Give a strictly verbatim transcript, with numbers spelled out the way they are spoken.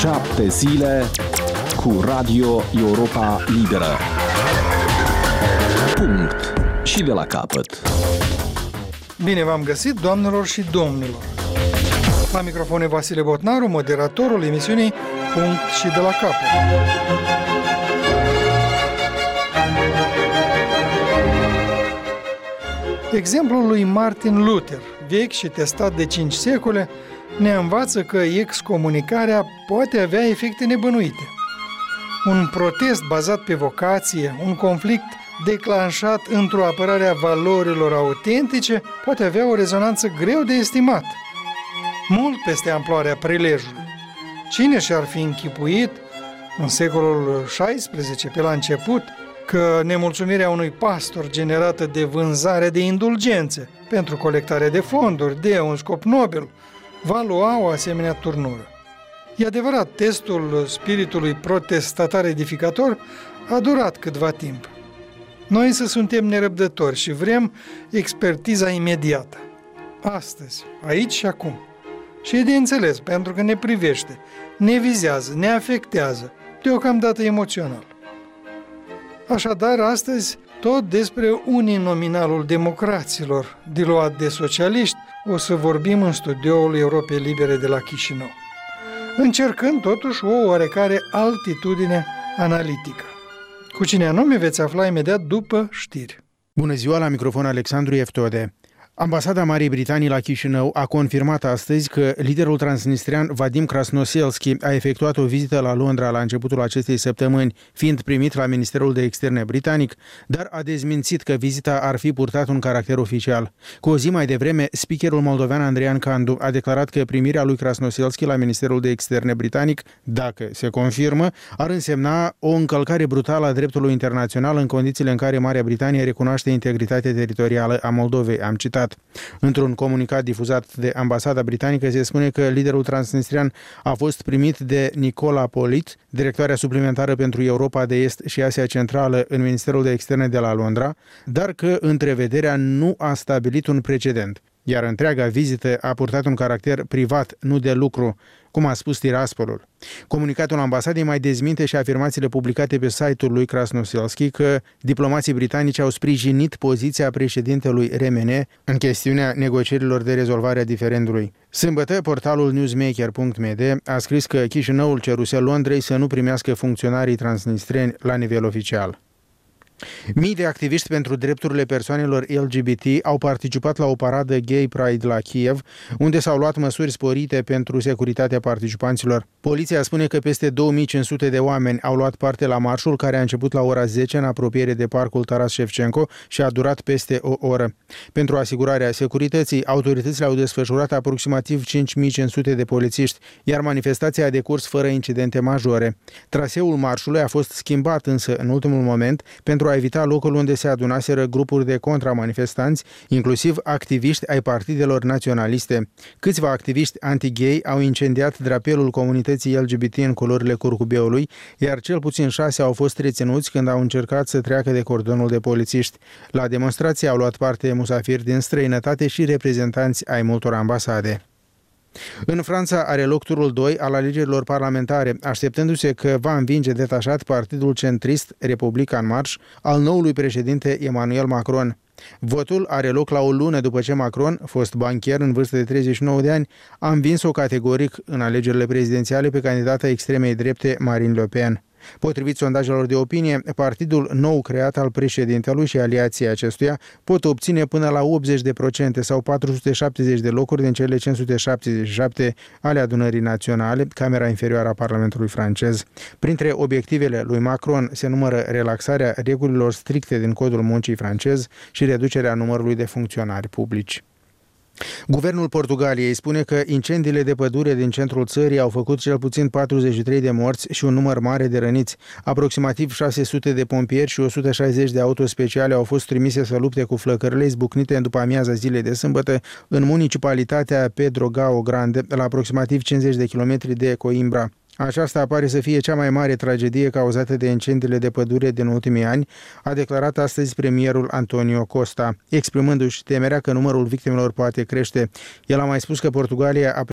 Șapte zile cu Radio Europa Liberă. Punct. Și de la capăt. Bine v-am găsit, doamnelor și domnilor. La microfon e Vasile Botnaru, moderatorul emisiunii Punct și de la capăt. Exemplul lui Martin Luther, vechi și testat de cinci secole, ne învață că excomunicarea poate avea efecte nebănuite. Un protest bazat pe vocație, un conflict declanșat într-o apărare a valorilor autentice, poate avea o rezonanță greu de estimat, mult peste amploarea prilejului. Cine și-ar fi închipuit, în secolul șaisprezece, pe la început, că nemulțumirea unui pastor generată de vânzare de indulgențe pentru colectarea de fonduri de un scop nobil va lua o asemenea turnură. E adevărat, testul spiritului protestatar edificator a durat câtva timp. Noi însă suntem nerăbdători și vrem expertiza imediată. Astăzi, aici și acum. Și e de înțeles, pentru că ne privește, ne vizează, ne afectează, deocamdată emoțional. Așadar, astăzi, tot despre uninominalul democraților, diluat de socialiști, o să vorbim în studioul Europei Libere de la Chișinău, încercând totuși o oarecare altitudine analitică. Cu cine anume veți afla imediat după știri. Bună ziua, la microfon Alexandru Eftode. Ambasada Marii Britanii la Chișinău a confirmat astăzi că liderul transnistrian Vadim Krasnoselski a efectuat o vizită la Londra la începutul acestei săptămâni, fiind primit la Ministerul de Externe britanic, dar a dezmințit că vizita ar fi purtat un caracter oficial. Cu o zi mai devreme, speakerul moldovean Andrian Candu a declarat că primirea lui Krasnoselski la Ministerul de Externe britanic, dacă se confirmă, ar însemna o încălcare brutală a dreptului internațional în condițiile în care Marea Britanie recunoaște integritatea teritorială a Moldovei, am citat. Într-un comunicat difuzat de ambasada britanică se spune că liderul transnistrian a fost primit de Nicola Polit, directoarea suplimentară pentru Europa de Est și Asia Centrală în Ministerul de Externe de la Londra, dar că întrevederea nu a stabilit un precedent, iar întreaga vizită a purtat un caracter privat, nu de lucru, cum a spus Tiraspolul. Comunicatul ambasadei mai dezminte și afirmațiile publicate pe site-ul lui Krasnoselski că diplomații britanici au sprijinit poziția președintelui R M N în chestiunea negocierilor de rezolvare a diferendului. Sâmbătă, portalul newsmaker punct m d a scris că Chișinăul ceruse Londrei să nu primească funcționarii transnistreni la nivel oficial. Mii de activiști pentru drepturile persoanelor L G B T au participat la o paradă Gay Pride la Kiev, unde s-au luat măsuri sporite pentru securitatea participanților. Poliția spune că peste două mii cinci sute de oameni au luat parte la marșul, care a început la ora zece în apropiere de parcul Taras Shevchenko și a durat peste o oră. Pentru asigurarea securității, autoritățile au desfășurat aproximativ cinci mii cinci sute de polițiști, iar manifestația a decurs fără incidente majore. Traseul marșului a fost schimbat însă în ultimul moment pentru a evita locul unde se adunaseră grupuri de contramanifestanți, inclusiv activiști ai partidelor naționaliste. Câțiva activiști anti-gay au incendiat drapelul comunității L G B T în culorile curcubeului, iar cel puțin șase au fost reținuți când au încercat să treacă de cordonul de polițiști. La demonstrație au luat parte musafiri din străinătate și reprezentanți ai multor ambasade. În Franța are loc turul doi al alegerilor parlamentare, așteptându-se că va învinge detașat partidul centrist Republica în Marș al noului președinte Emmanuel Macron. Votul are loc la o lună după ce Macron, fost banchier în vârstă de treizeci și nouă de ani, a învins-o categoric în alegerile prezidențiale pe candidata extremei drepte Marine Le Pen. Potrivit sondajelor de opinie, partidul nou creat al președintelui și aliații acestuia pot obține până la optzeci de procente sau patru sute șaptezeci de locuri din cele cinci sute șaptezeci și șapte ale adunării naționale, camera inferioară a Parlamentului francez. Printre obiectivele lui Macron se numără relaxarea regulilor stricte din codul muncii francez și reducerea numărului de funcționari publici. Guvernul Portugaliei spune că incendiile de pădure din centrul țării au făcut cel puțin patruzeci și trei de morți și un număr mare de răniți. Aproximativ șase sute de pompieri și o sută șaizeci de autospeciale au fost trimise să lupte cu flăcările izbucnite în după amiaza zilei de sâmbătă în municipalitatea Pedro Gao Grande, la aproximativ cincizeci de kilometri de Coimbra. Aceasta pare să fie cea mai mare tragedie cauzată de incendiile de pădure din ultimii ani, a declarat astăzi premierul Antonio Costa, exprimându-și temerea că numărul victimelor poate crește. El a mai spus că Portugalia a